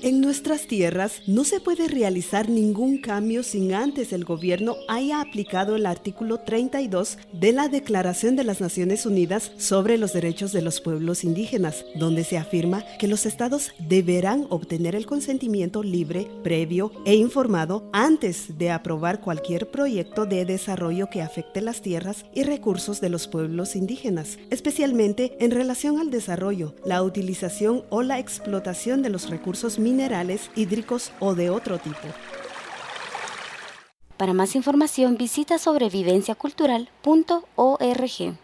En nuestras tierras no se puede realizar ningún cambio sin antes el gobierno haya aplicado el artículo 32 de la Declaración de las Naciones Unidas sobre los Derechos de los Pueblos Indígenas, donde se afirma que los estados deberán obtener el consentimiento libre, previo e informado antes de aprobar cualquier proyecto de desarrollo que afecte las tierras y recursos de los pueblos indígenas, especialmente en relación al desarrollo, la utilización o la explotación de los recursos minerales, hídricos o de otro tipo. Para más información visita sobrevivenciacultural.org.